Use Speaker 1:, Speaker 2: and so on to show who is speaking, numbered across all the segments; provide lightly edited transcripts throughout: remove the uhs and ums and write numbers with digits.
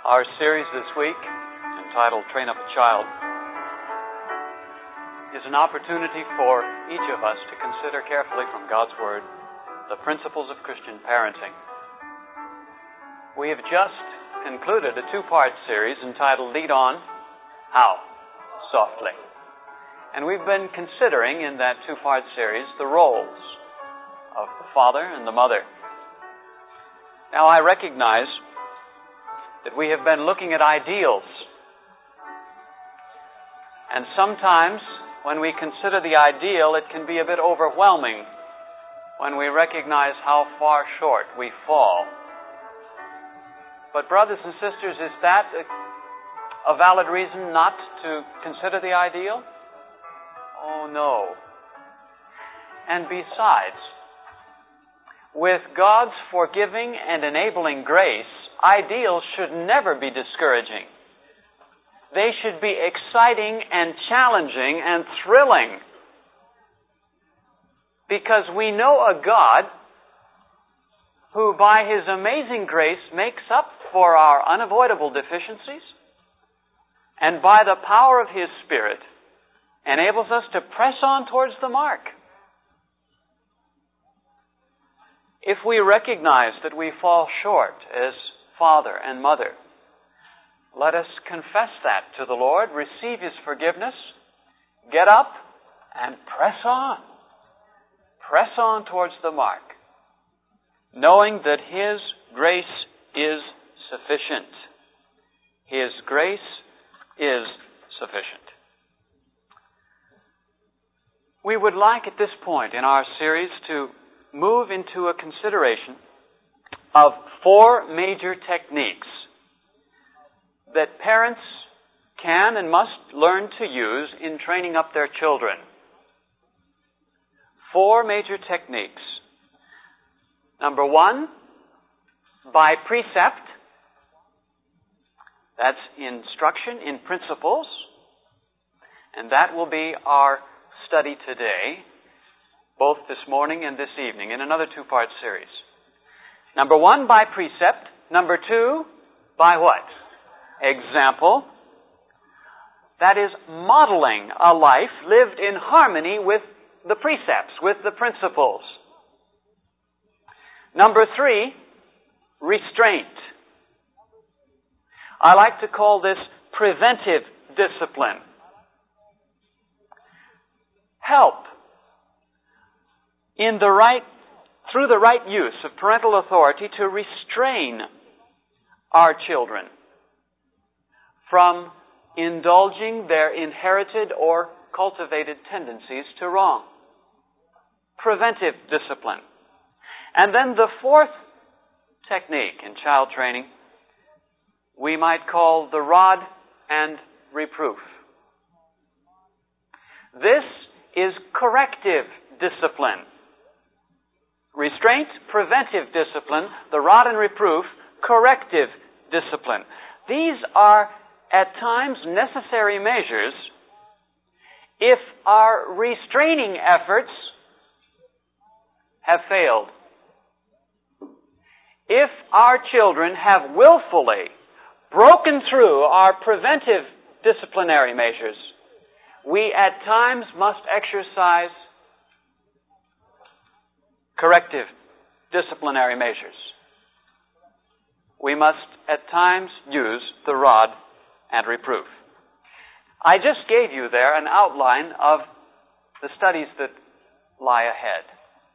Speaker 1: Our series this week, entitled Train Up a Child, is an opportunity for each of us to consider carefully from God's Word the principles of Christian parenting. We have just concluded a two-part series entitled Lead On, How? Softly. And we've been considering in that two-part series the roles of the father and the mother. Now, I recognize that we have been looking at ideals. And sometimes, when we consider the ideal, it can be a bit overwhelming when we recognize how far short we fall. But brothers and sisters, is that a valid reason not to consider the ideal? Oh, no. And besides, with God's forgiving and enabling grace, ideals should never be discouraging. They should be exciting and challenging and thrilling. Because we know a God who, by His amazing grace, makes up for our unavoidable deficiencies, and by the power of His Spirit, enables us to press on towards the mark. If we recognize that we fall short as father and mother, let us confess that to the Lord, receive His forgiveness, get up, and press on. Press on towards the mark, knowing that His grace is sufficient. His grace is sufficient. We would like at this point in our series to move into a consideration of four major techniques that parents can and must learn to use in training up their children. Four major techniques. Number one, by precept. That's instruction in principles. And that will be our study today, both this morning and this evening, in another two-part series. Number one, by precept. Number two, by what? Example. That is, modeling a life lived in harmony with the precepts, with the principles. Number three, restraint. I like to call this preventive discipline. Help through the right use of parental authority to restrain our children from indulging their inherited or cultivated tendencies to wrong. Preventive discipline. And then the fourth technique in child training we might call the rod and reproof. This is corrective discipline. Restraint, preventive discipline. The rod and reproof, corrective discipline. These are at times necessary measures if our restraining efforts have failed. If our children have willfully broken through our preventive disciplinary measures, we at times must exercise corrective disciplinary measures. We must at times use the rod and reproof. I just gave you there an outline of the studies that lie ahead.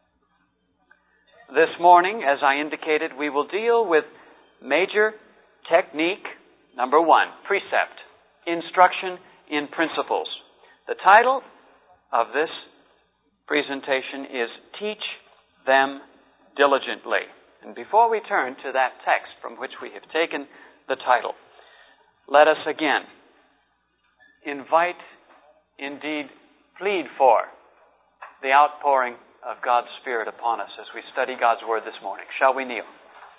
Speaker 1: This morning, as I indicated, we will deal with major technique number one, precept, instruction in principles. The title of this presentation is Teach Them Diligently. And before we turn to that text from which we have taken the title, let us again invite, indeed plead for, the outpouring of God's Spirit upon us as we study God's Word this morning. Shall we kneel?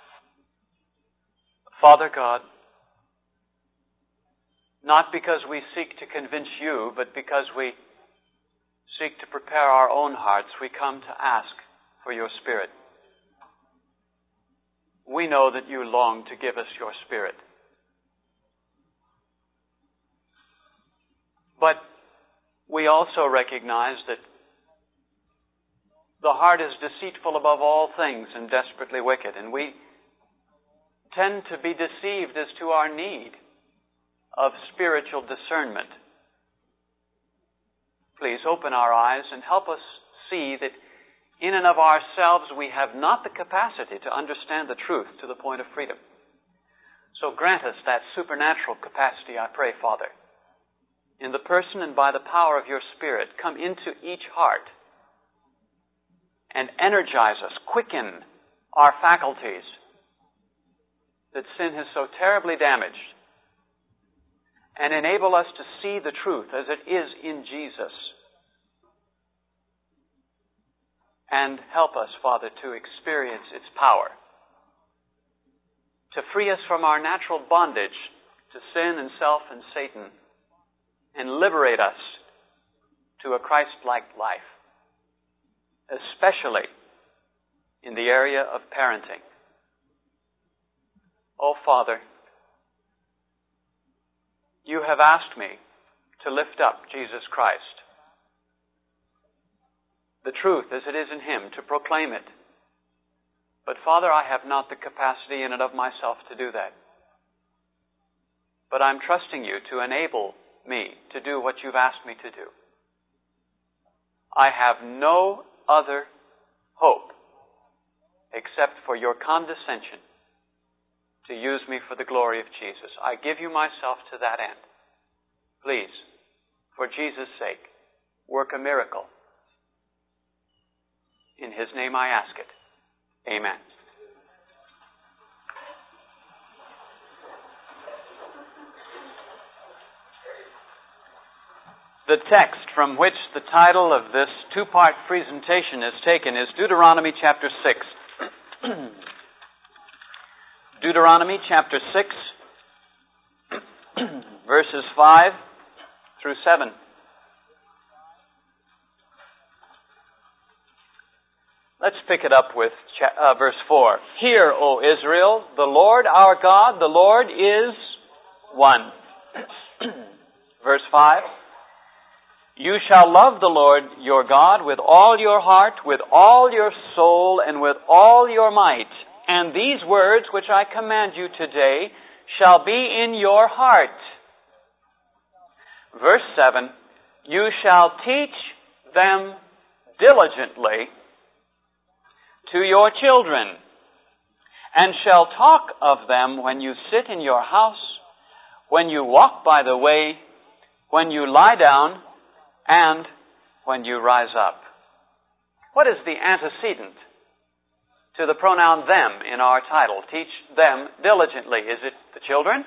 Speaker 1: Father God, not because we seek to convince you, but because we seek to prepare our own hearts, we come to ask for your Spirit. We know that you long to give us your Spirit. But we also recognize that the heart is deceitful above all things and desperately wicked, and we tend to be deceived as to our need of spiritual discernment. Please open our eyes and help us see that in and of ourselves we have not the capacity to understand the truth to the point of freedom. So grant us that supernatural capacity, I pray, Father. In the person and by the power of your Spirit, come into each heart and energize us, quicken our faculties that sin has so terribly damaged, and enable us to see the truth as it is in Jesus. And help us, Father, to experience its power, to free us from our natural bondage to sin and self and Satan, and liberate us to a Christ-like life, especially in the area of parenting. Oh, Father, you have asked me to lift up Jesus Christ, the truth as it is in Him, to proclaim it. But, Father, I have not the capacity in and of myself to do that. But I'm trusting you to enable me to do what you've asked me to do. I have no other hope except for your condescension to use me for the glory of Jesus. I give you myself to that end. Please, for Jesus' sake, work a miracle. In His name I ask it. Amen. The text from which the title of this two-part presentation is taken is Deuteronomy chapter 6. Deuteronomy chapter 6, verses 5 through 7. Let's pick it up with verse 4. Hear, O Israel, the Lord our God, the Lord is one. Verse 5. You shall love the Lord your God with all your heart, with all your soul, and with all your might. And these words which I command you today shall be in your heart. Verse 7. You shall teach them diligently to your children, and shall talk of them when you sit in your house, when you walk by the way, when you lie down, and when you rise up. What is the antecedent to the pronoun them in our title? Teach them diligently. Is it the children?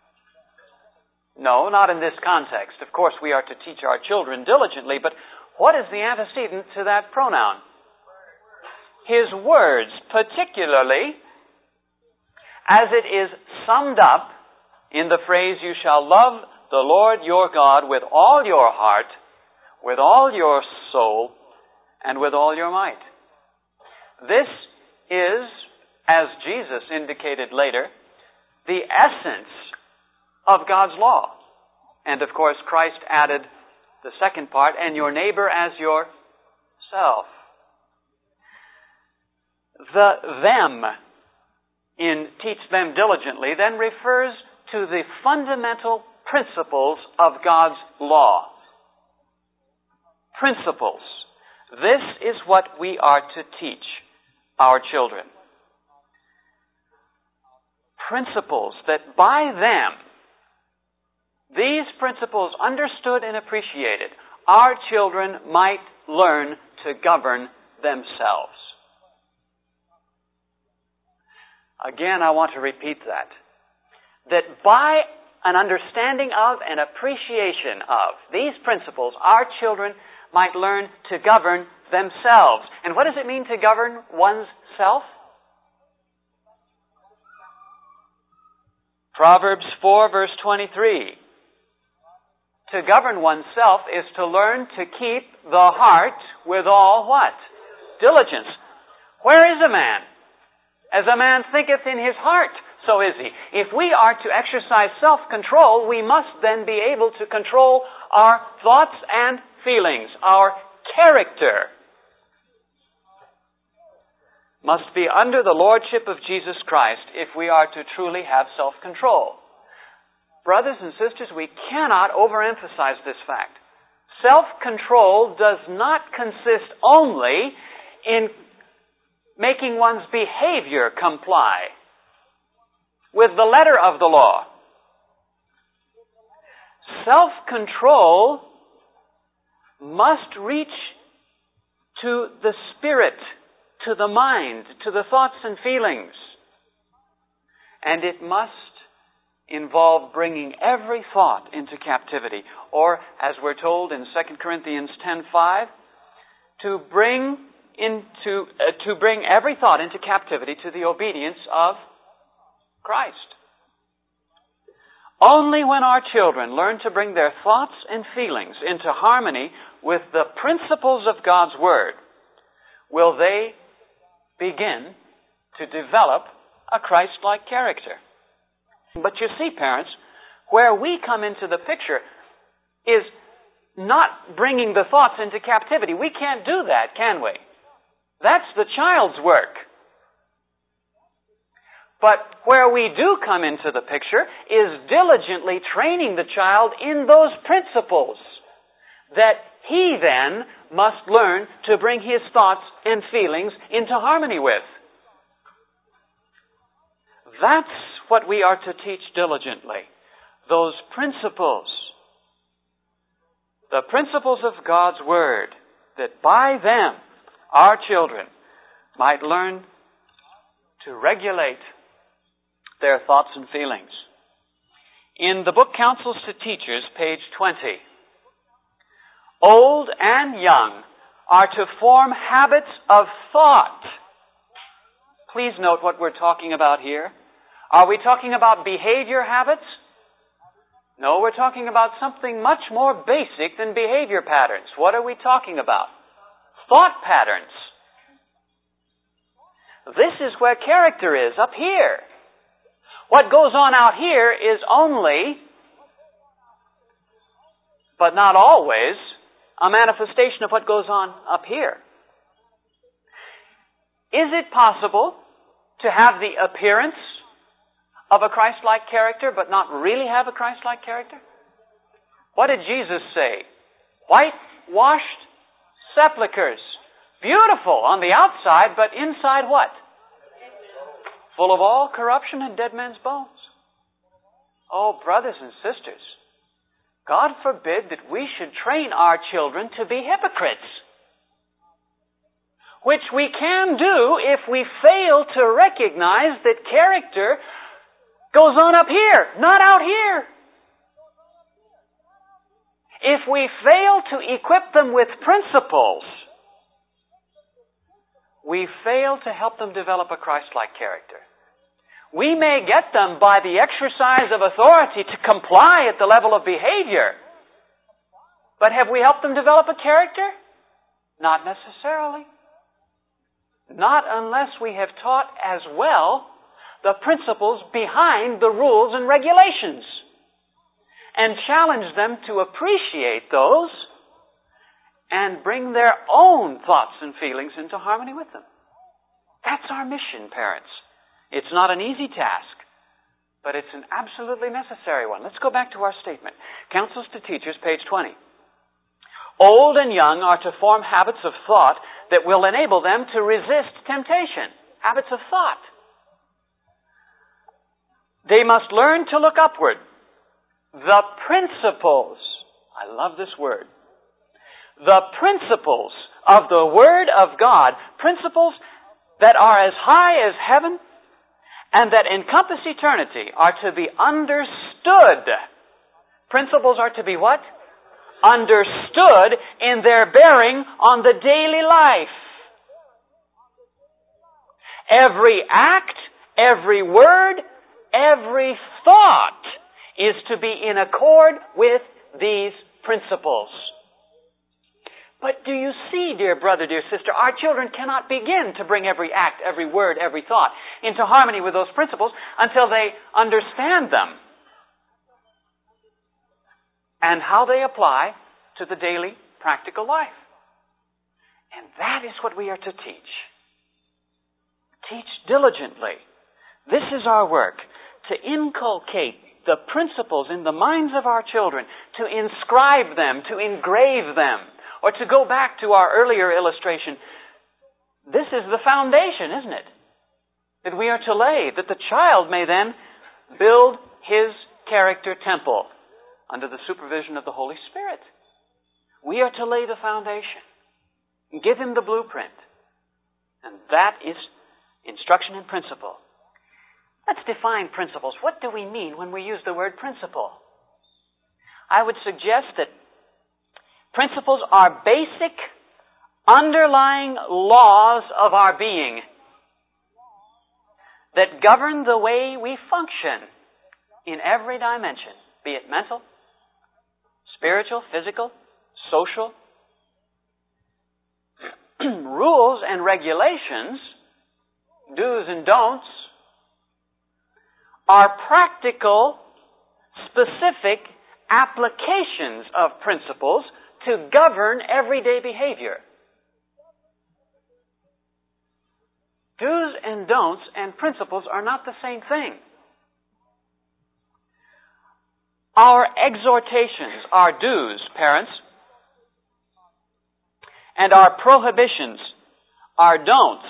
Speaker 1: No, not in this context. Of course, we are to teach our children diligently, but what is the antecedent to that pronoun? His words, particularly as it is summed up in the phrase, you shall love the Lord your God with all your heart, with all your soul, and with all your might. This is, as Jesus indicated later, the essence of God's law. And of course, Christ added the second part, and your neighbor as yourself. The them in teach them diligently then refers to the fundamental principles of God's law. Principles. This is what we are to teach our children. Principles that by them, these principles understood and appreciated, our children might learn to govern themselves. Again, I want to repeat that. That by an understanding of and appreciation of these principles, our children might learn to govern themselves. And what does it mean to govern one's self? Proverbs 4 verse 23. To govern oneself is to learn to keep the heart with all what? Diligence. Where is a man? As a man thinketh in his heart, so is He. If we are to exercise self-control, we must then be able to control our thoughts and feelings. Our character must be under the lordship of Jesus Christ if we are to truly have self-control. Brothers and sisters, we cannot overemphasize this fact. Self-control does not consist only in making one's behavior comply with the letter of the law. Self-control must reach to the spirit, to the mind, to the thoughts and feelings. And it must involve bringing every thought into captivity. Or, as we're told in 2 Corinthians 10:5, to bring every thought into captivity to the obedience of Christ. Only when our children learn to bring their thoughts and feelings into harmony with the principles of God's Word will they begin to develop a Christ-like character. But you see, parents, where we come into the picture is not bringing the thoughts into captivity. We can't do that, can we? That's the child's work. But where we do come into the picture is diligently training the child in those principles that he then must learn to bring his thoughts and feelings into harmony with. That's what we are to teach diligently. Those principles. The principles of God's Word, that by them our children might learn to regulate their thoughts and feelings. In the book Counsels to Teachers, page 20, old and young are to form habits of thought. Please note what we're talking about here. Are we talking about behavior habits? No, we're talking about something much more basic than behavior patterns. What are we talking about? Thought patterns. This is where character is, up here. What goes on out here is only, but not always, a manifestation of what goes on up here. Is it possible to have the appearance of a Christ-like character, but not really have a Christ-like character? What did Jesus say? Whitewashed sepulchres. Beautiful on the outside, but inside what? Full of all corruption and dead men's bones. Oh, brothers and sisters, God forbid that we should train our children to be hypocrites. Which we can do if we fail to recognize that character goes on up here, not out here. If we fail to equip them with principles, we fail to help them develop a Christ-like character. We may get them by the exercise of authority to comply at the level of behavior. But have we helped them develop a character? Not necessarily. Not unless we have taught as well the principles behind the rules and regulations and challenge them to appreciate those and bring their own thoughts and feelings into harmony with them. That's our mission, parents. It's not an easy task, but it's an absolutely necessary one. Let's go back to our statement. Counsels to Teachers, page 20. Old and young are to form habits of thought that will enable them to resist temptation. Habits of thought. They must learn to look upward. The principles, I love this word, the principles of the Word of God, principles that are as high as heaven and that encompass eternity, are to be understood. Principles are to be what? Understood in their bearing on the daily life. Every act, every word, every thought is to be in accord with these principles. But do you see, dear brother, dear sister, our children cannot begin to bring every act, every word, every thought into harmony with those principles until they understand them and how they apply to the daily practical life. And that is what we are to teach. Teach diligently. This is our work, to inculcate the principles in the minds of our children, to inscribe them, to engrave them, or to go back to our earlier illustration. This is the foundation, isn't it? That we are to lay, that the child may then build his character temple under the supervision of the Holy Spirit. We are to lay the foundation, give him the blueprint. And that is instruction and principle. Let's define principles. What do we mean when we use the word principle? I would suggest that principles are basic, underlying laws of our being that govern the way we function in every dimension, be it mental, spiritual, physical, social. Rules and regulations, do's and don'ts, are practical, specific applications of principles to govern everyday behavior. Do's and don'ts and principles are not the same thing. Our exhortations are do's, parents, and our prohibitions, our don'ts,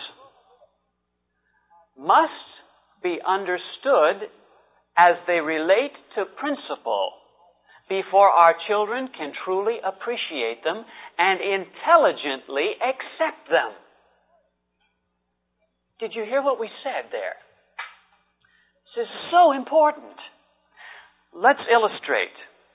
Speaker 1: must be understood as they relate to principle before our children can truly appreciate them and intelligently accept them. Did you hear what we said there? This is so important. Let's illustrate.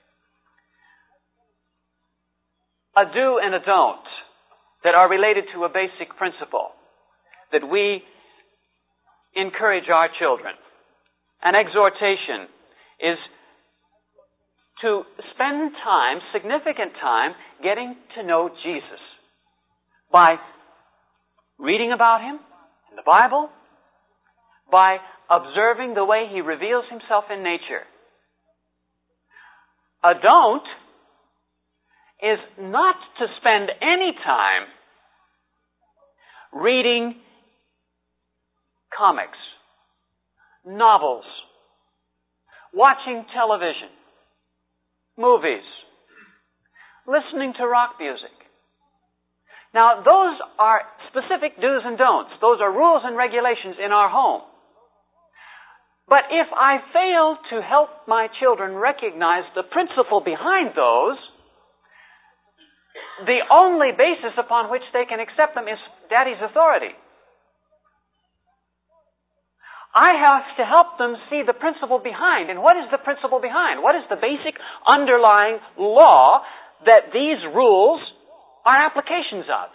Speaker 1: A do and a don't that are related to a basic principle that we encourage our children. An exhortation is to spend time, significant time, getting to know Jesus by reading about Him in the Bible, by observing the way He reveals Himself in nature. A don't is not to spend any time reading comics, novels, watching television, movies, listening to rock music. Now, those are specific do's and don'ts. Those are rules and regulations in our home. But if I fail to help my children recognize the principle behind those, the only basis upon which they can accept them is Daddy's authority. I have to help them see the principle behind. And what is the principle behind? What is the basic underlying law that these rules are applications of?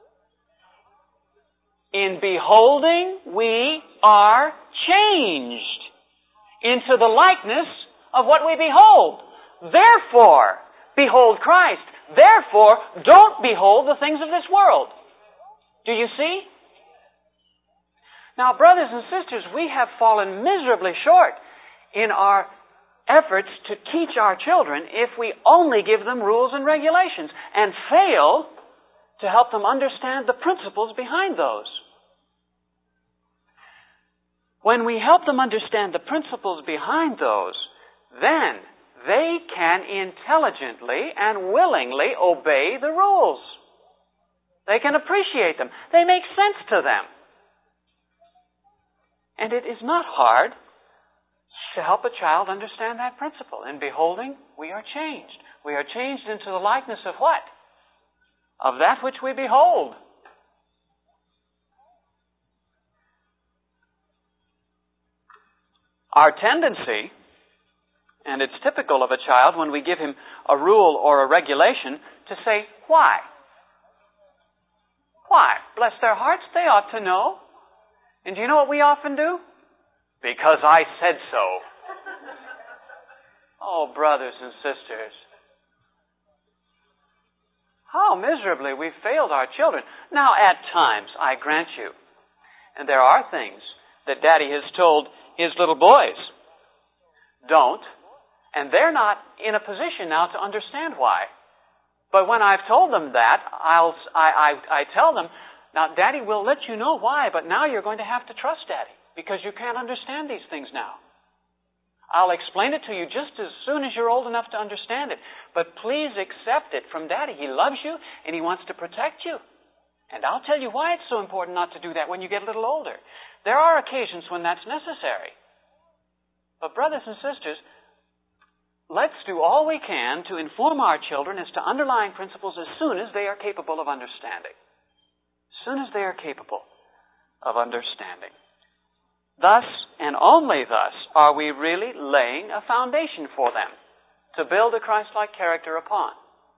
Speaker 1: In beholding, we are changed into the likeness of what we behold. Therefore, behold Christ. Therefore, don't behold the things of this world. Do you see? Now, brothers and sisters, we have fallen miserably short in our efforts to teach our children if we only give them rules and regulations and fail to help them understand the principles behind those. When we help them understand the principles behind those, then they can intelligently and willingly obey the rules. They can appreciate them. They make sense to them. And it is not hard to help a child understand that principle. In beholding, we are changed. We are changed into the likeness of what? Of that which we behold. Our tendency, and it's typical of a child when we give him a rule or a regulation, to say, why? Why? Bless their hearts, they ought to know. And do you know what we often do? Because I said so. Oh, brothers and sisters, how miserably we've failed our children. Now, at times, I grant you, and there are things that Daddy has told his little boys. Don't. And they're not in a position now to understand why. But when I've told them that, I tell them, now Daddy will let you know why, but now you're going to have to trust Daddy, because you can't understand these things now. I'll explain it to you just as soon as you're old enough to understand it. But please accept it from Daddy. He loves you and He wants to protect you. And I'll tell you why it's so important not to do that when you get a little older. There are occasions when that's necessary. But brothers and sisters, let's do all we can to inform our children as to underlying principles as soon as they are capable of understanding. As soon as they are capable of understanding. Thus, and only thus, are we really laying a foundation for them to build a Christ-like character upon.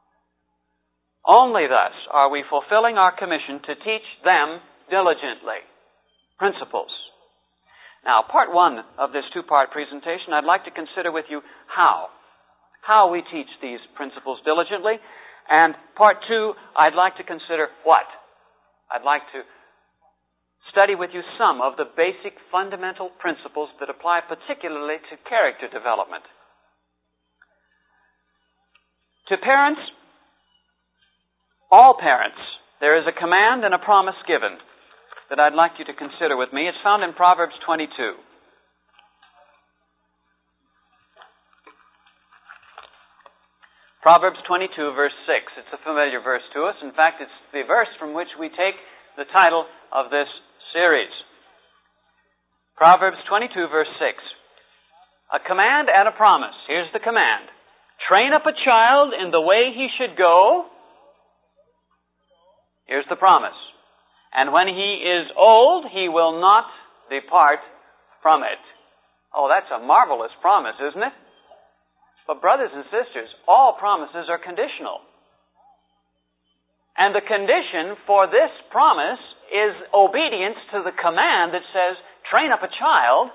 Speaker 1: Only thus are we fulfilling our commission to teach them diligently principles. Now, part one of this two-part presentation, I'd like to consider with you how we teach these principles diligently. And part two, I'd like to consider what? I'd like to study with you some of the basic fundamental principles that apply particularly to character development. To parents, all parents, there is a command and a promise given that I'd like you to consider with me. It's found in Proverbs 22. Proverbs 22, verse 6. It's a familiar verse to us. In fact, it's the verse from which we take the title of this series. Proverbs 22, verse 6. A command and a promise. Here's the command. Train up a child in the way he should go. Here's the promise. And when he is old, he will not depart from it. Oh, that's a marvelous promise, isn't it? But brothers and sisters, all promises are conditional. And the condition for this promise is obedience to the command that says, train up a child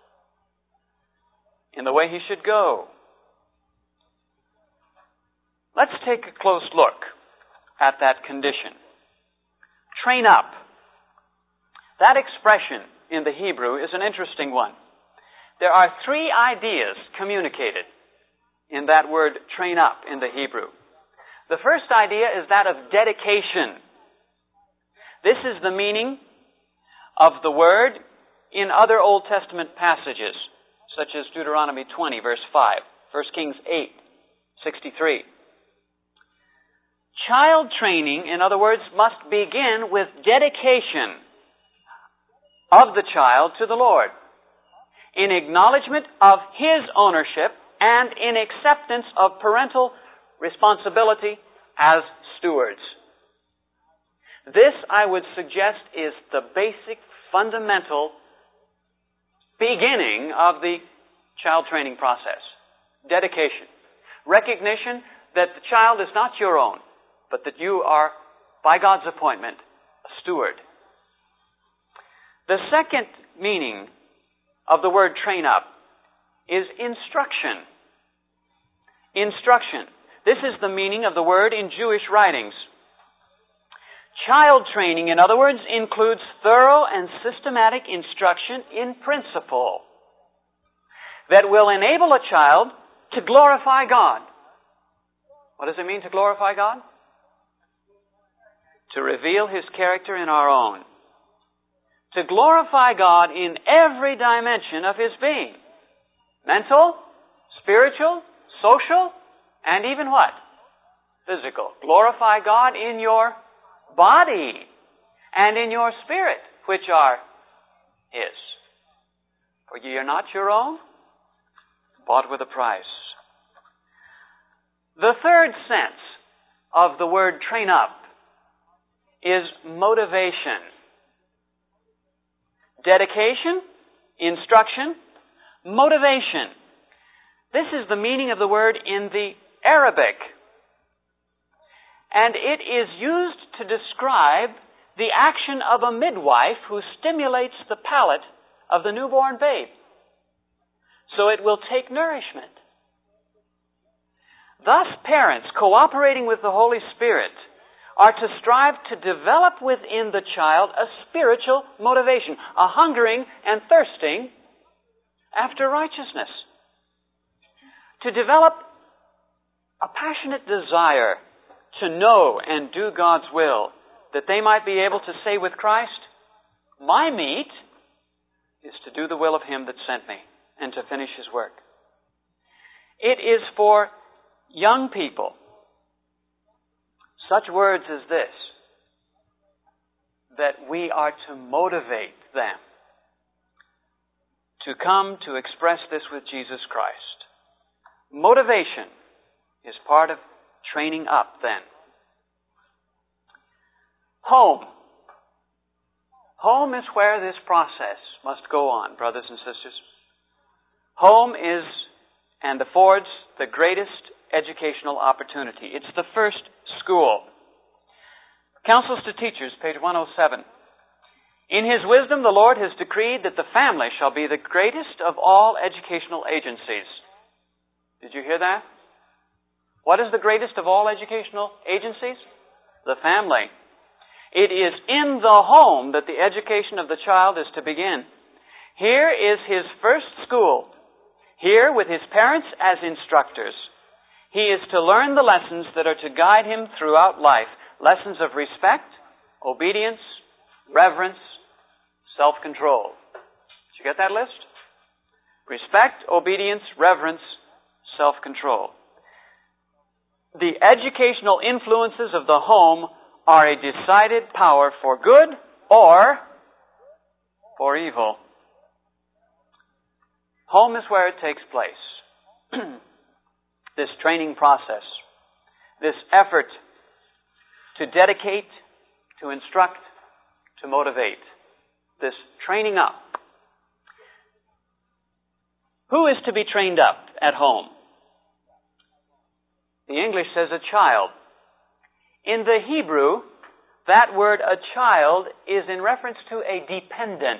Speaker 1: in the way he should go. Let's take a close look at that condition. Train up. That expression in the Hebrew is an interesting one. There are three ideas communicated in that word train up in the Hebrew. The first idea is that of dedication. This is the meaning of the word in other Old Testament passages, such as Deuteronomy 20, verse 5, 1 Kings 8, 63. Child training, in other words, must begin with dedication of the child to the Lord, in acknowledgement of His ownership and in acceptance of parental responsibility as stewards. This, I would suggest, is the basic, fundamental beginning of the child training process. Dedication. Recognition that the child is not your own, but that you are, by God's appointment, a steward. The second meaning of the word train up is instruction. Instruction. This is the meaning of the word in Jewish writings. Child training, in other words, includes thorough and systematic instruction in principle that will enable a child to glorify God. What does it mean to glorify God? To reveal His character in our own. To glorify God in every dimension of His being. Mental, spiritual, social, and even what? Physical. Glorify God in your body and in your spirit, which are His. For ye are not your own, bought with a price. The third sense of the word train up is motivation. Dedication, instruction, motivation. This is the meaning of the word in the Arabic. And it is used to describe the action of a midwife who stimulates the palate of the newborn babe, so it will take nourishment. Thus, parents, cooperating with the Holy Spirit, are to strive to develop within the child a spiritual motivation, a hungering and thirsting after righteousness. To develop a passionate desire to know and do God's will, that they might be able to say with Christ, my meat is to do the will of Him that sent me and to finish His work. It is for young people such words as this that we are to motivate them to come to express this with Jesus Christ. Motivation is part of training up then. Home. Home is where this process must go on, brothers and sisters. Home is and affords the greatest educational opportunity. It's the first school. Counsels to Teachers, page 107. In His wisdom, the Lord has decreed that the family shall be the greatest of all educational agencies. Did you hear that? What is the greatest of all educational agencies? The family. It is in the home that the education of the child is to begin. Here is his first school. Here, with his parents as instructors, he is to learn the lessons that are to guide him throughout life. Lessons of respect, obedience, reverence, self-control. Did you get that list? Respect, obedience, reverence, self-control. The educational influences of the home are a decided power for good or for evil. Home is where it takes place. This training process, this effort to dedicate, to instruct, to motivate, this training up. Who is to be trained up at home? The English says a child. In the Hebrew, that word a child is in reference to a dependent.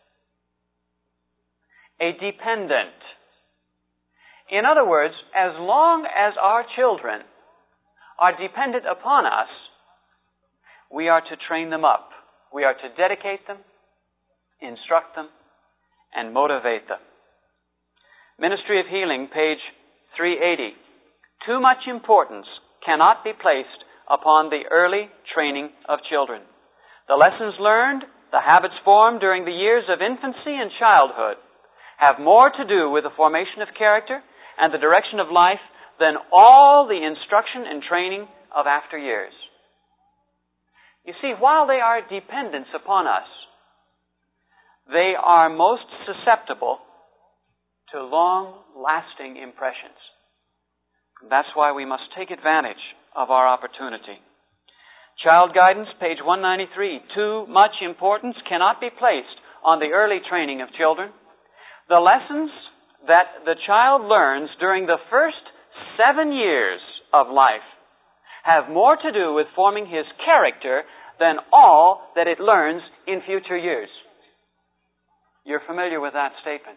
Speaker 1: A dependent. In other words, as long as our children are dependent upon us, we are to train them up. We are to dedicate them, instruct them, and motivate them. Ministry of Healing, page 380. Too much importance cannot be placed upon the early training of children. The lessons learned, the habits formed during the years of infancy and childhood have more to do with the formation of character and the direction of life than all the instruction and training of after years. You see, while they are dependents upon us, they are most susceptible to long-lasting impressions. That's why we must take advantage of our opportunity. Child Guidance, page 193. Too much importance cannot be placed on the early training of children. The lessons that the child learns during the first 7 years of life have more to do with forming his character than all that it learns in future years. You're familiar with that statement.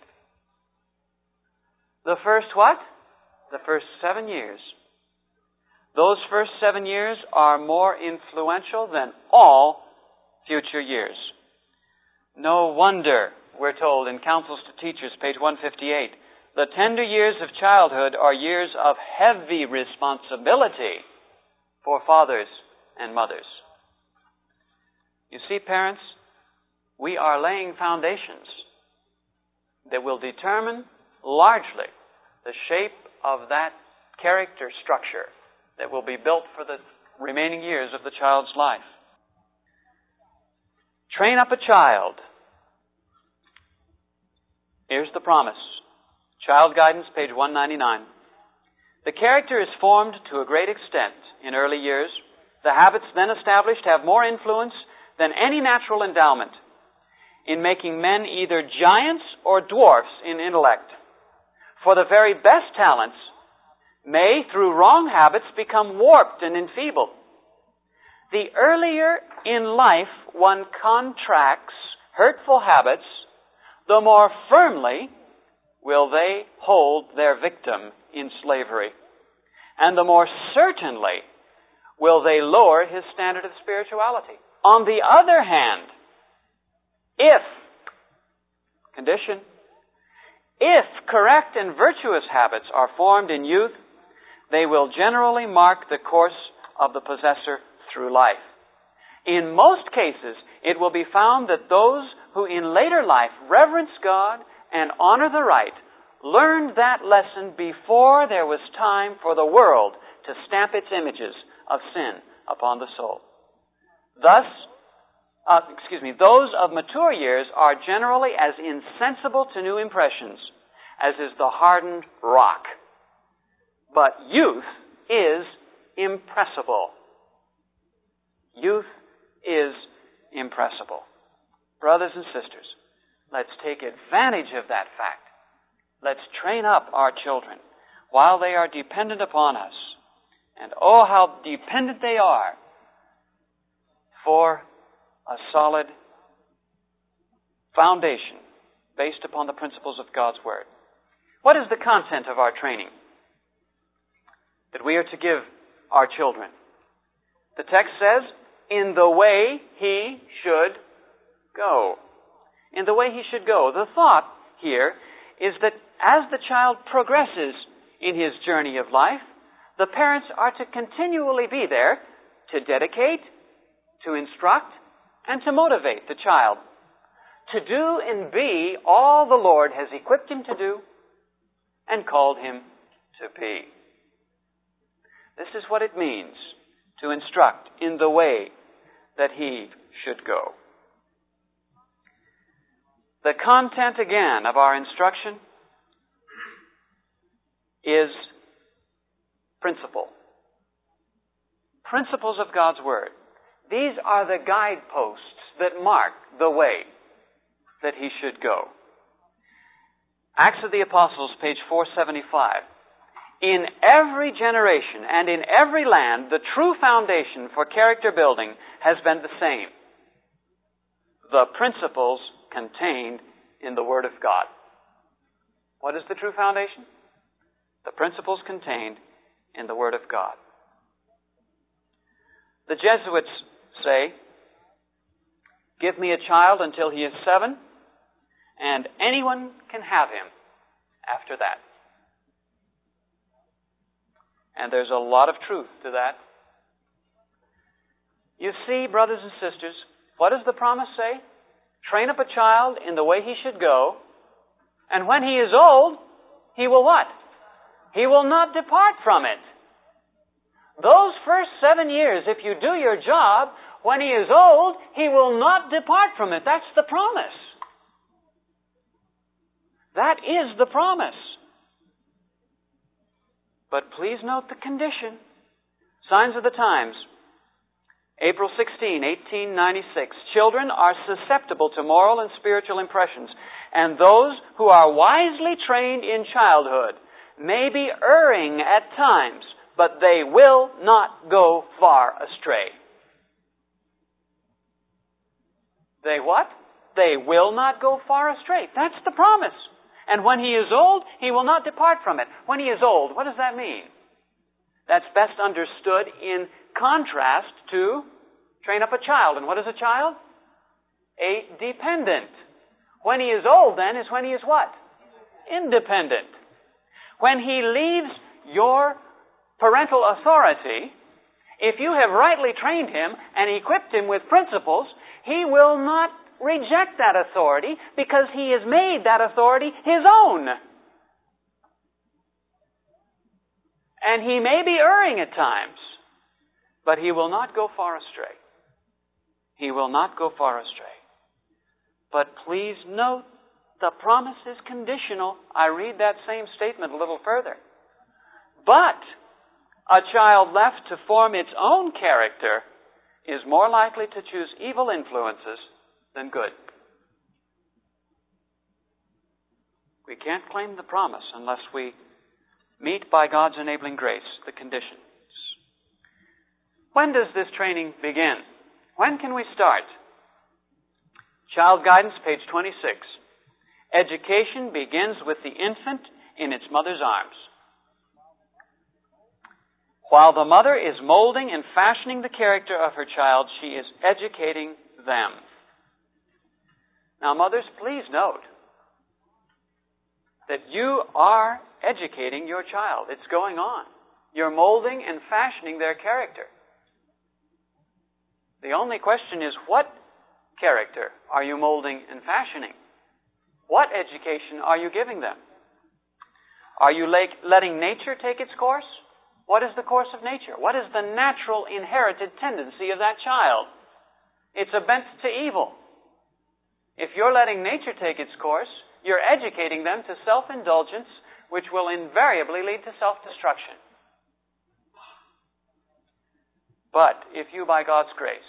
Speaker 1: The first what? The first 7 years. Those first 7 years are more influential than all future years. No wonder, we're told in Counsels to Teachers, page 158, the tender years of childhood are years of heavy responsibility for fathers and mothers. You see, parents, we are laying foundations that will determine largely the shape of that character structure that will be built for the remaining years of the child's life. Train up a child. Here's the promise. Child Guidance, page 199. The character is formed to a great extent in early years. The habits then established have more influence than any natural endowment in making men either giants or dwarfs in intellect. For the very best talents may, through wrong habits, become warped and enfeebled. The earlier in life one contracts hurtful habits, the more firmly will they hold their victim in slavery. And the more certainly will they lower his standard of spirituality. On the other hand, if correct and virtuous habits are formed in youth, they will generally mark the course of the possessor through life. In most cases, it will be found that those who in later life reverence God and honor the right learned that lesson before there was time for the world to stamp its images of sin upon the soul. Thus, those of mature years are generally as insensible to new impressions as is the hardened rock. But youth is impressible. Youth is impressible. Brothers and sisters, let's take advantage of that fact. Let's train up our children while they are dependent upon us. And oh, how dependent they are for a solid foundation based upon the principles of God's Word. What is the content of our training that we are to give our children? The text says, in the way he should go. In the way he should go. The thought here is that as the child progresses in his journey of life, the parents are to continually be there to dedicate, to instruct, and to motivate the child to do and be all the Lord has equipped him to do and called him to be. This is what it means to instruct in the way that he should go. The content, again, of our instruction is principle. Principles of God's Word. These are the guideposts that mark the way that he should go. Acts of the Apostles, page 475. In every generation and in every land, the true foundation for character building has been the same. The principles contained in the Word of God. What is the true foundation? The principles contained in the Word of God. The Jesuits say, give me a child until he is 7, and anyone can have him after that. And there's a lot of truth to that. You see, brothers and sisters, what does the promise say? Train up a child in the way he should go, and when he is old, he will what? He will not depart from it. Those first 7 years, if you do your job, when he is old, he will not depart from it. That's the promise. That is the promise. But please note the condition. Signs of the Times. April 16, 1896. Children are susceptible to moral and spiritual impressions, and those who are wisely trained in childhood may be erring at times, but they will not go far astray. They what? They will not go far astray. That's the promise. And when he is old, he will not depart from it. When he is old, what does that mean? That's best understood in contrast to train up a child. And what is a child? A dependent. When he is old, then, is when he is what? Independent. When he leaves your parental authority, if you have rightly trained him and equipped him with principles, he will not reject that authority because he has made that authority his own. And he may be erring at times, but he will not go far astray. He will not go far astray. But please note, the promise is conditional. I read that same statement a little further. But a child left to form its own character is more likely to choose evil influences than good. We can't claim the promise unless we meet by God's enabling grace the conditions. When does this training begin? When can we start? Child Guidance, page 26. Education begins with the infant in its mother's arms. While the mother is molding and fashioning the character of her child, she is educating them. Now, mothers, please note that you are educating your child. It's going on. You're molding and fashioning their character. The only question is, what character are you molding and fashioning? What education are you giving them? Are you letting nature take its course? What is the course of nature? What is the natural inherited tendency of that child? It's a bent to evil. If you're letting nature take its course, you're educating them to self-indulgence, which will invariably lead to self-destruction. But if you, by God's grace,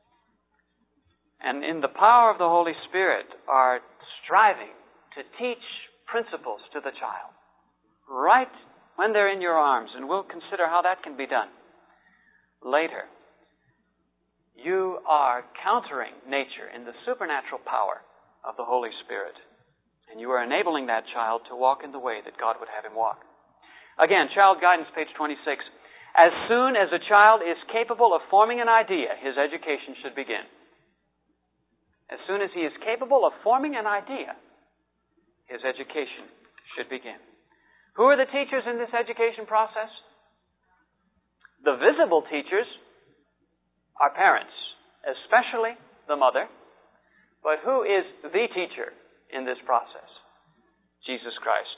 Speaker 1: and in the power of the Holy Spirit, are striving to teach principles to the child, right when they're in your arms, and we'll consider how that can be done later, you are countering nature in the supernatural power of the Holy Spirit. And you are enabling that child to walk in the way that God would have him walk. Again, Child Guidance, page 26. As soon as a child is capable of forming an idea, his education should begin. As soon as he is capable of forming an idea, his education should begin. Who are the teachers in this education process? The visible teachers are parents, especially the mother. But who is the teacher in this process? Jesus Christ.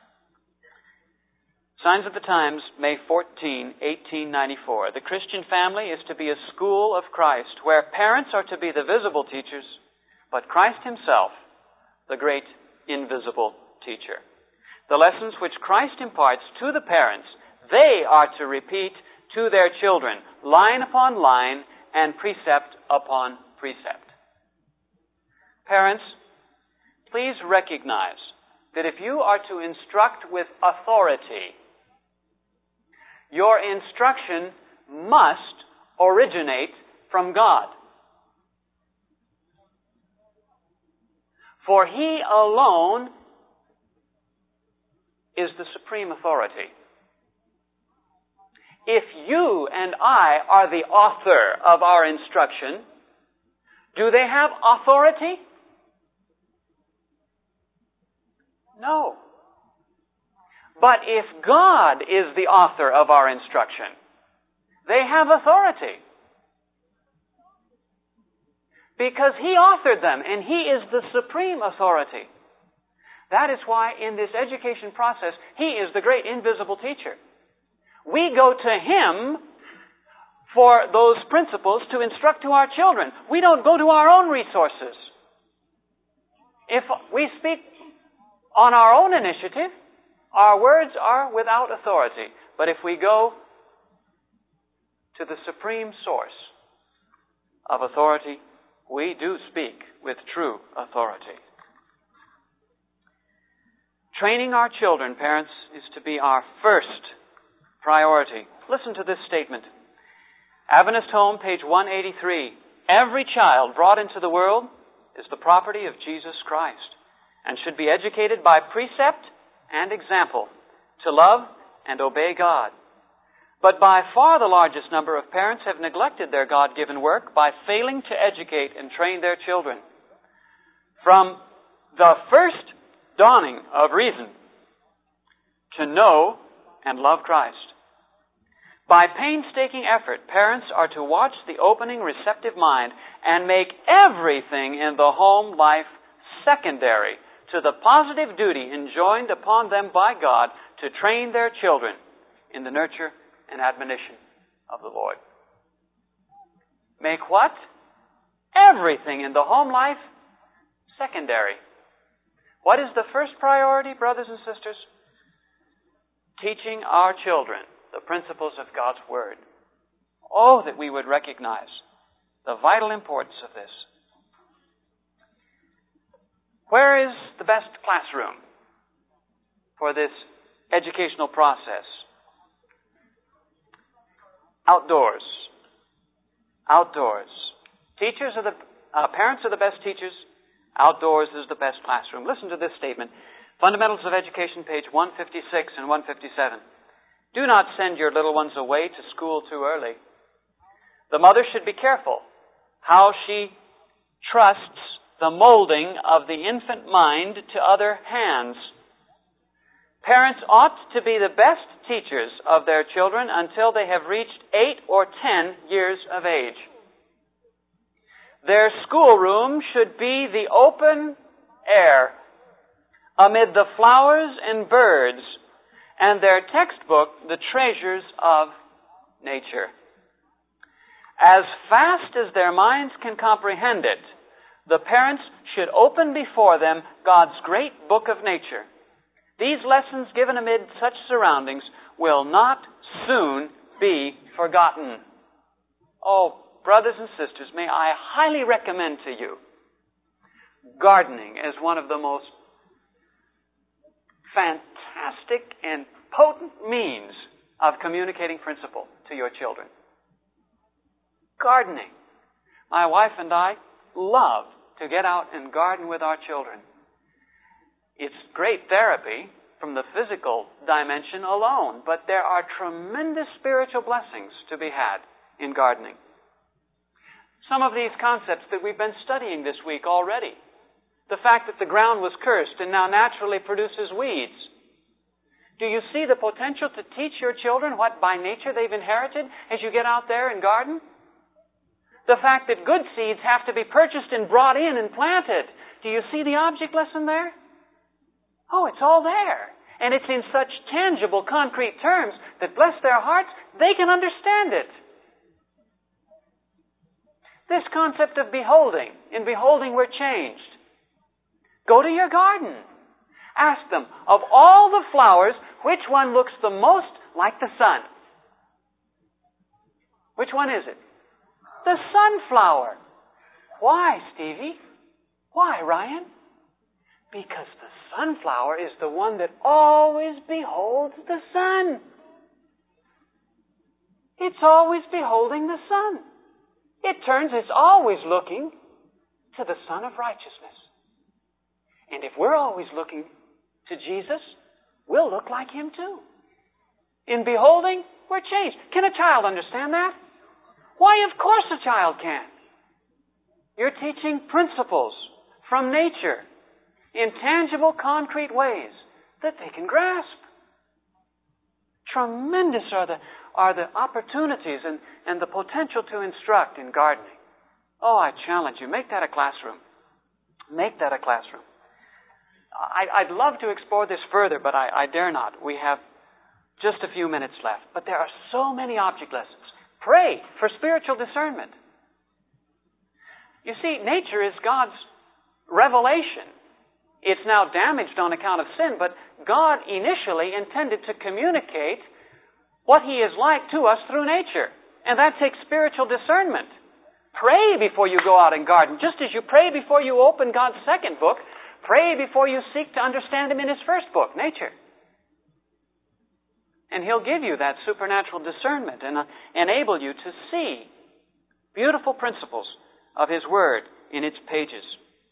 Speaker 1: Signs of the Times, May 14, 1894. The Christian family is to be a school of Christ, where parents are to be the visible teachers, but Christ himself, the great invisible teacher. The lessons which Christ imparts to the parents, they are to repeat to their children, line upon line and precept upon precept. Parents, please recognize that if you are to instruct with authority, your instruction must originate from God. For He alone is the supreme authority. If you and I are the author of our instruction, do they have authority? No. But if God is the author of our instruction, they have authority. Because He authored them, and He is the supreme authority. That is why in this education process, He is the great invisible teacher. We go to Him for those principles to instruct to our children. We don't go to our own resources. If we speak on our own initiative, our words are without authority. But if we go to the supreme source of authority, we do speak with true authority. Training our children, parents, is to be our first priority. Listen to this statement. Adventist Home, page 183. Every child brought into the world is the property of Jesus Christ and should be educated by precept and example to love and obey God. But by far the largest number of parents have neglected their God-given work by failing to educate and train their children. From the first dawning of reason to know and love Christ. By painstaking effort, parents are to watch the opening receptive mind and make everything in the home life secondary to the positive duty enjoined upon them by God to train their children in the nurture and admonition of the Lord. Make what? Everything in the home life secondary. What is the first priority, brothers and sisters? Teaching our children the principles of God's Word. Oh, that we would recognize the vital importance of this. Where is the best classroom for this educational process? Outdoors. Outdoors. Parents are the best teachers. Outdoors is the best classroom. Listen to this statement. Fundamentals of Education, page 156 and 157. Do not send your little ones away to school too early. The mother should be careful how she trusts the molding of the infant mind to other hands. Parents ought to be the best teachers of their children until they have reached 8 or 10 years of age. Their schoolroom should be the open air, amid the flowers and birds, and their textbook the treasures of nature. As fast as their minds can comprehend it, the parents should open before them God's great book of nature. These lessons given amid such surroundings will not soon be forgotten. Oh, brothers and sisters, may I highly recommend to you gardening as one of the most fantastic and potent means of communicating principle to your children. Gardening. My wife and I love to get out and garden with our children. It's great therapy from the physical dimension alone, but there are tremendous spiritual blessings to be had in gardening. Some of these concepts that we've been studying this week already. The fact that the ground was cursed and now naturally produces weeds. Do you see the potential to teach your children what by nature they've inherited as you get out there and garden? The fact that good seeds have to be purchased and brought in and planted. Do you see the object lesson there? Oh, it's all there. And it's in such tangible, concrete terms that, bless their hearts, they can understand it. This concept of beholding. In beholding, we're changed. Go to your garden. Ask them, of all the flowers, which one looks the most like the sun? Which one is it? The sunflower. Why, Stevie? Why, Ryan? Because the sunflower is the one that always beholds the sun. It's always beholding the sun. It's always looking to the Son of Righteousness. And if we're always looking to Jesus, we'll look like Him too. In beholding, we're changed. Can a child understand that? Why, of course a child can. You're teaching principles from nature in tangible, concrete ways that they can grasp. Tremendous are the opportunities and the potential to instruct in gardening. Oh, I challenge you. Make that a classroom. Make that a classroom. I'd love to explore this further, but I dare not. We have just a few minutes left. But there are so many object lessons. Pray for spiritual discernment. You see, nature is God's revelation. It's now damaged on account of sin, but God initially intended to communicate what He is like to us through nature. And that takes spiritual discernment. Pray before you go out and garden. Just as you pray before you open God's second book, pray before you seek to understand Him in His first book, nature. And He'll give you that supernatural discernment and enable you to see beautiful principles of His Word in its pages.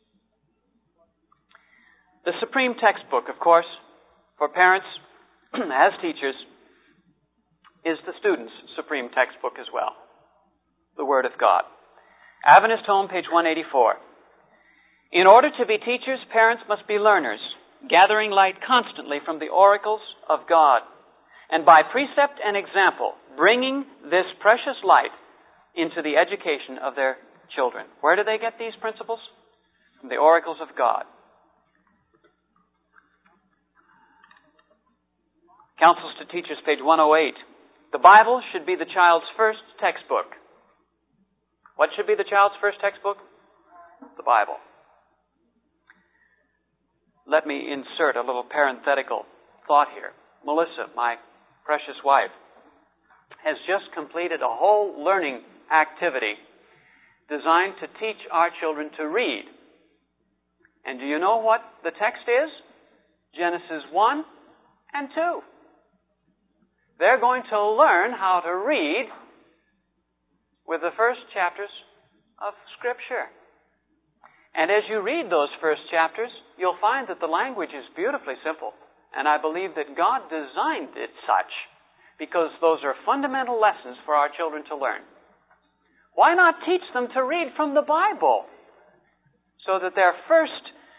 Speaker 1: The supreme textbook, of course, for parents as teachers, is the student's supreme textbook as well, the Word of God. Adventist Home, page 184. In order to be teachers, parents must be learners, gathering light constantly from the oracles of God, and by precept and example, bringing this precious light into the education of their children. Where do they get these principles? From the oracles of God. Counsels to Teachers, page 108. The Bible should be the child's first textbook. What should be the child's first textbook? The Bible. Let me insert a little parenthetical thought here. Melissa, my precious wife, has just completed a whole learning activity designed to teach our children to read. And do you know what the text is? Genesis 1 and 2. They're going to learn how to read with the first chapters of Scripture. And as you read those first chapters, you'll find that the language is beautifully simple. And I believe that God designed it such because those are fundamental lessons for our children to learn. Why not teach them to read from the Bible so that their first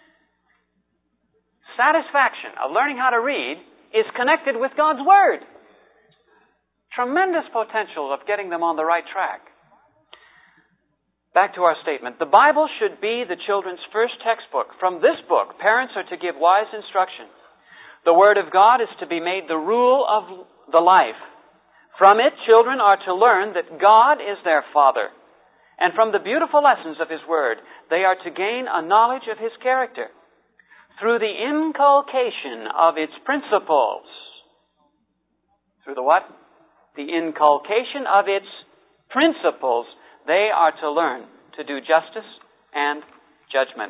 Speaker 1: satisfaction of learning how to read is connected with God's Word? Tremendous potential of getting them on the right track. Back to our statement. The Bible should be the children's first textbook. From this book, parents are to give wise instruction. The Word of God is to be made the rule of the life. From it, children are to learn that God is their Father. And from the beautiful lessons of His Word, they are to gain a knowledge of His character through the inculcation of its principles. Through the what? The inculcation of its principles. They are to learn to do justice and judgment.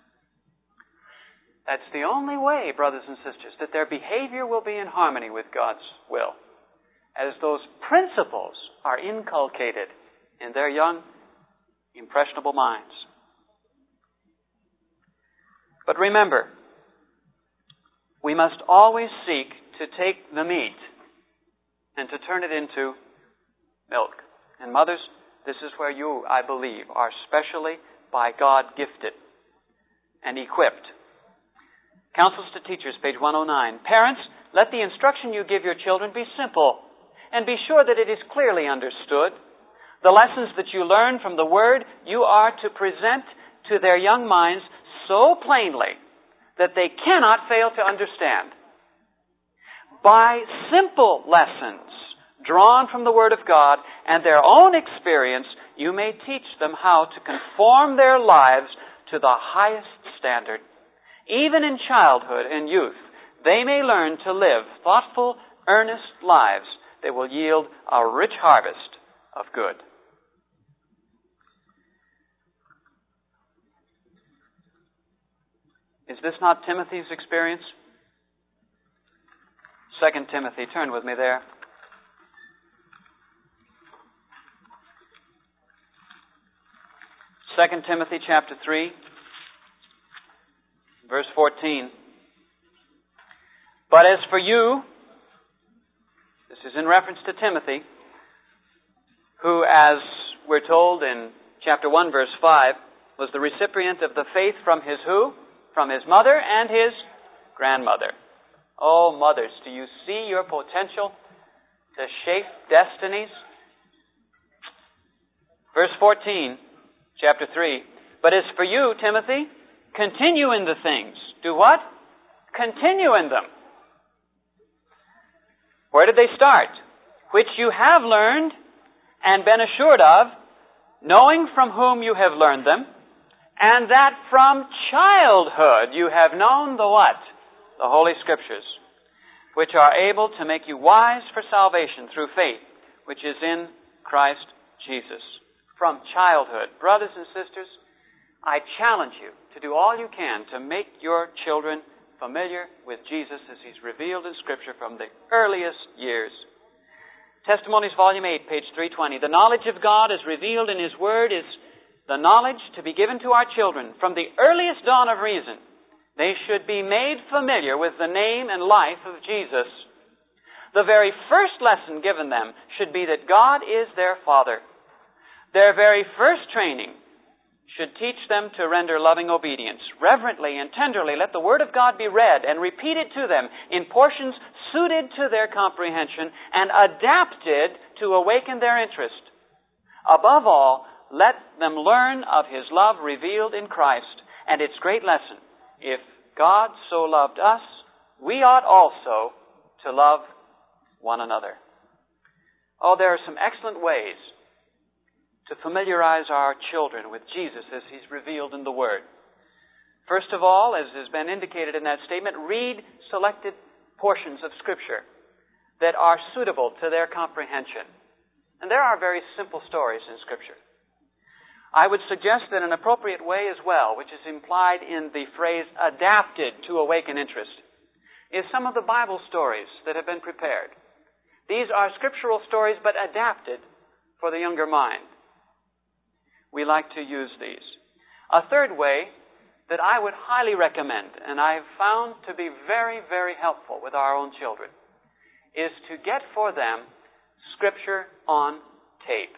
Speaker 1: That's the only way, brothers and sisters, that their behavior will be in harmony with God's will, as those principles are inculcated in their young, impressionable minds. But remember, we must always seek to take the meat and to turn it into milk. And mothers, this is where you, I believe, are specially by God gifted and equipped. Counsels to Teachers, page 109. Parents, let the instruction you give your children be simple, and be sure that it is clearly understood. The lessons that you learn from the Word, you are to present to their young minds so plainly that they cannot fail to understand. By simple lessons drawn from the Word of God and their own experience, you may teach them how to conform their lives to the highest standard. Even in childhood and youth, they may learn to live thoughtful, earnest lives that will yield a rich harvest of good. Is this not Timothy's experience? 2 Timothy, turn with me there. 2 Timothy chapter 3, verse 14. But as for you, this is in reference to Timothy, who, as we're told in chapter 1, verse 5, was the recipient of the faith from his who? From his mother and his grandmother. Oh, mothers, do you see your potential to shape destinies? Verse 14, chapter 3. But as for you, Timothy, continue in the things. Do what? Continue in them. Where did they start? Which you have learned and been assured of, knowing from whom you have learned them, and that from childhood you have known the what? The Holy Scriptures, which are able to make you wise for salvation through faith, which is in Christ Jesus. From childhood. Brothers and sisters, I challenge you to do all you can to make your children familiar with Jesus as He's revealed in Scripture from the earliest years. Testimonies, Volume 8, page 320. The knowledge of God as revealed in His Word is the knowledge to be given to our children from the earliest dawn of reason. They should be made familiar with the name and life of Jesus. The very first lesson given them should be that God is their Father. Their very first training should teach them to render loving obedience. Reverently and tenderly let the Word of God be read and repeated to them in portions suited to their comprehension and adapted to awaken their interest. Above all, let them learn of His love revealed in Christ and its great lesson. If God so loved us, we ought also to love one another. Oh, there are some excellent ways to familiarize our children with Jesus as He's revealed in the Word. First of all, as has been indicated in that statement, read selected portions of Scripture that are suitable to their comprehension. And there are very simple stories in Scripture. I would suggest that an appropriate way as well, which is implied in the phrase adapted to awaken interest, is some of the Bible stories that have been prepared. These are scriptural stories but adapted for the younger mind. We like to use these. A third way that I would highly recommend, and I've found to be very, very helpful with our own children, is to get for them Scripture on tape.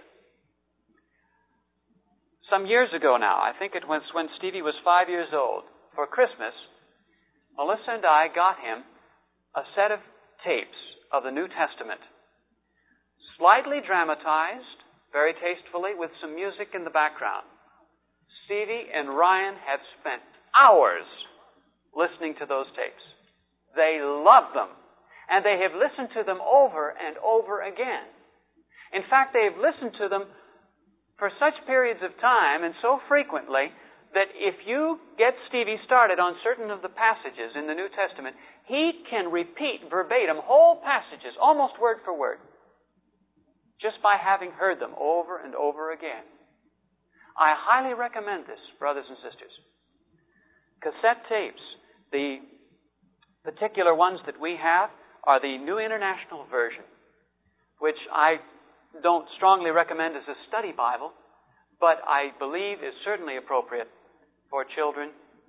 Speaker 1: Some years ago now, I think it was when Stevie was 5 years old, for Christmas, Melissa and I got him a set of tapes of the New Testament, slightly dramatized, very tastefully, with some music in the background. Stevie and Ryan have spent hours listening to those tapes. They love them, and they have listened to them over and over again. In fact, they have listened to them for such periods of time and so frequently that if you get Stevie started on certain of the passages in the New Testament, he can repeat verbatim whole passages, almost word for word, just by having heard them over and over again. I highly recommend this, brothers and sisters. Cassette tapes, the particular ones that we have are the New International Version, which I don't strongly recommend as a study Bible, but I believe is certainly appropriate for children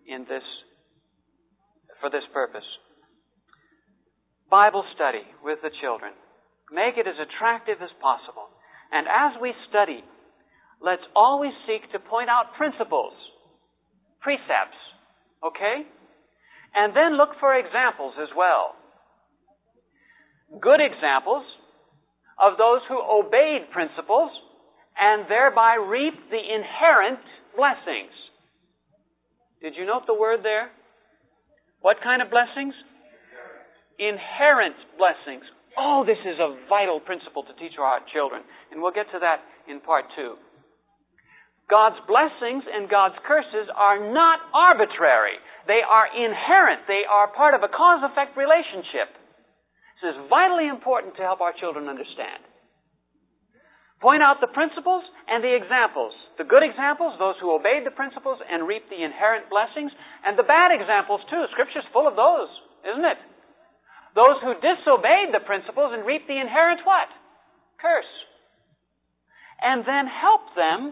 Speaker 1: for this purpose. Bible study with the children. Make it as attractive as possible. And as we study, let's always seek to point out principles, precepts, okay? And then look for examples as well. Good examples of those who obeyed principles and thereby reaped the inherent blessings. Did you note the word there? What kind of blessings? Inherent blessings. Oh, this is a vital principle to teach our children. And we'll get to that in part 2. God's blessings and God's curses are not arbitrary. They are inherent. They are part of a cause-effect relationship. This is vitally important to help our children understand. Point out the principles and the examples. The good examples, those who obeyed the principles and reaped the inherent blessings, and the bad examples too. Scripture's full of those, isn't it? Those who disobeyed the principles and reaped the inherent what? Curse. And then help them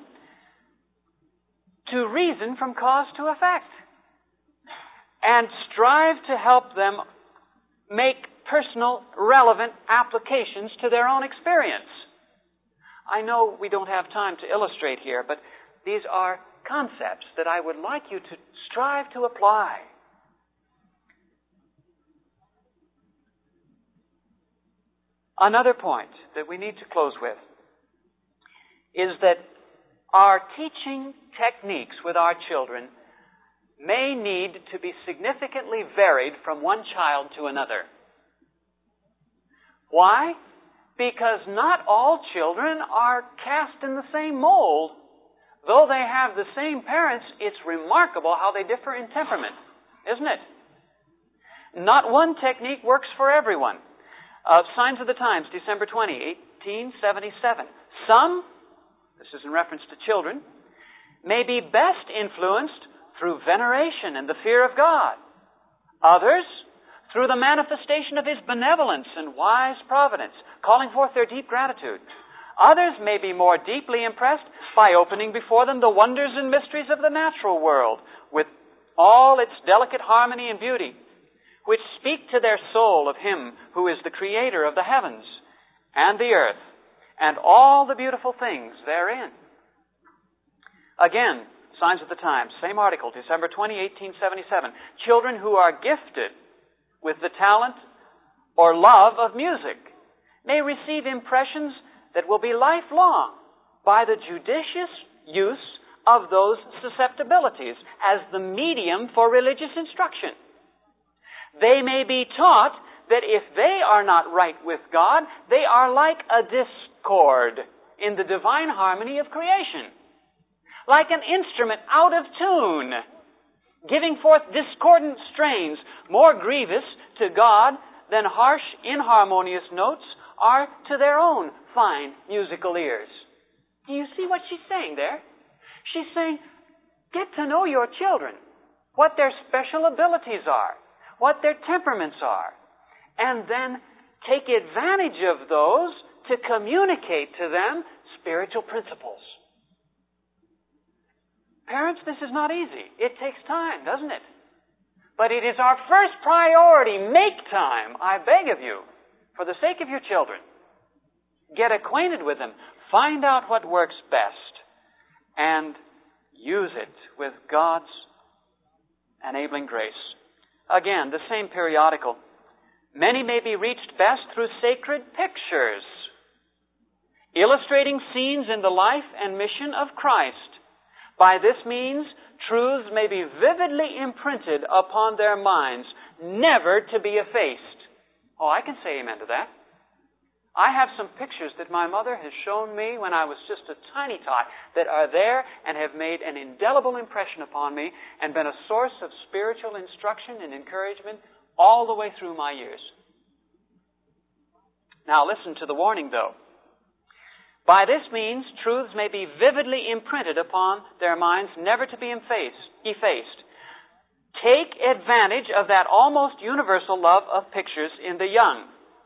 Speaker 1: to reason from cause to effect. And strive to help them make personal, relevant applications to their own experience. I know we don't have time to illustrate here, but these are concepts that I would like you to strive to apply. Another point that we need to close with is that our teaching techniques with our children may need to be significantly varied from one child to another. Why? Because not all children are cast in the same mold. Though they have the same parents, it's remarkable how they differ in temperament, isn't it? Not one technique works for everyone. Signs of the Times, December 20, 1877. Some, this is in reference to children, may be best influenced through veneration and the fear of God. Others, through the manifestation of His benevolence and wise providence, calling forth their deep gratitude. Others may be more deeply impressed by opening before them the wonders and mysteries of the natural world, with all its delicate harmony and beauty, which speak to their soul of Him who is the Creator of the heavens and the earth, and all the beautiful things therein. Again, Signs of the Times, same article, December 20, 1877. Children who are gifted with the talent or love of music may receive impressions that will be lifelong by the judicious use of those susceptibilities as the medium for religious instruction. They may be taught that if they are not right with God, they are like a discord in the divine harmony of creation, like an instrument out of tune, giving forth discordant strains more grievous to God than harsh, inharmonious notes are to their own fine musical ears. Do you see what she's saying there? She's saying, get to know your children, what their special abilities are, what their temperaments are, and then take advantage of those to communicate to them spiritual principles. Parents, this is not easy. It takes time, doesn't it? But it is our first priority. Make time, I beg of you, For the sake of your children, get acquainted with them. Find out what works best and use it with God's enabling grace. Again, the same periodical. Many may be reached best through sacred pictures, illustrating scenes in the life and mission of Christ. By this means, truths may be vividly imprinted upon their minds, never to be effaced. Oh, I can say amen to that. I have some pictures that my mother has shown me when I was just a tiny tot that are there and have made an indelible impression upon me and been a source of spiritual instruction and encouragement all the way through my years. Now listen to the warning, though. By this means, truths may be vividly imprinted upon their minds, never to be effaced. Take advantage of that almost universal love of pictures in the young.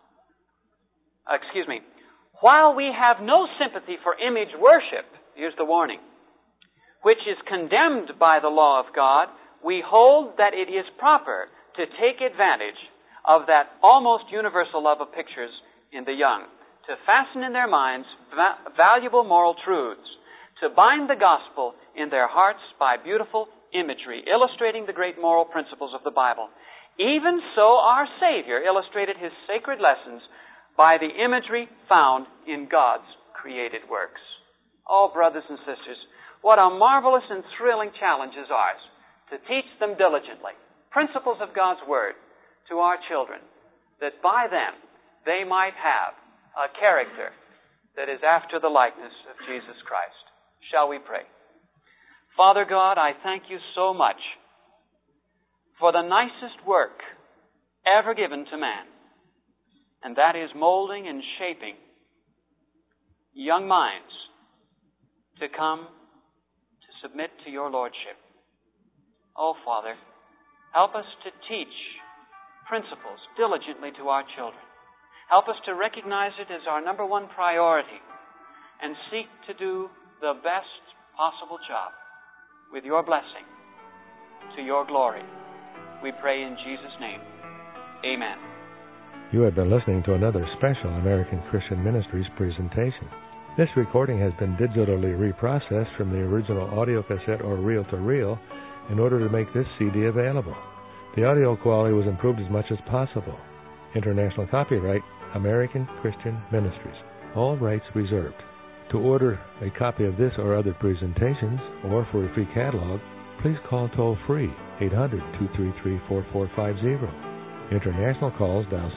Speaker 1: While we have no sympathy for image worship, here's the warning, which is condemned by the law of God, we hold that it is proper to take advantage of that almost universal love of pictures in the young, to fasten in their minds valuable moral truths, to bind the gospel in their hearts by beautiful imagery, illustrating the great moral principles of the Bible. Even so, our Savior illustrated His sacred lessons by the imagery found in God's created works. Oh, brothers and sisters, what a marvelous and thrilling challenge is ours to teach them diligently principles of God's Word to our children, that by them they might have a character that is after the likeness of Jesus Christ. Shall we pray? Father God, I thank you so much for the nicest work ever given to man, and that is molding and shaping young minds to come to submit to your Lordship. Oh, Father, help us to teach principles diligently to our children. Help us to recognize it as our number one priority and seek to do the best possible job with your blessing to your glory. We pray in Jesus' name. Amen.
Speaker 2: You have been listening to another special American Christian Ministries presentation. This recording has been digitally reprocessed from the original audio cassette or reel-to-reel in order to make this CD available. The audio quality was improved as much as possible. International copyright, American Christian Ministries. All rights reserved. To order a copy of this or other presentations, or for a free catalog, please call toll-free 800-233-4450. International calls dial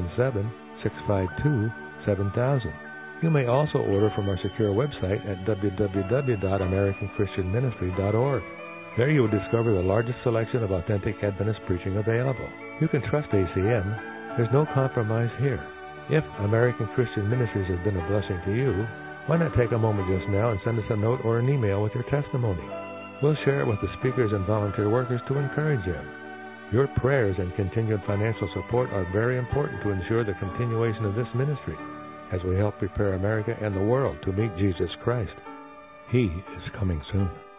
Speaker 2: 717-652-7000. You may also order from our secure website at www.americanchristianministry.org. There you will discover the largest selection of authentic Adventist preaching available. You can trust ACM. There's no compromise here. If American Christian Ministries has been a blessing to you, why not take a moment just now and send us a note or an email with your testimony? We'll share it with the speakers and volunteer workers to encourage them. Your prayers and continued financial support are very important to ensure the continuation of this ministry as we help prepare America and the world to meet Jesus Christ. He is coming soon.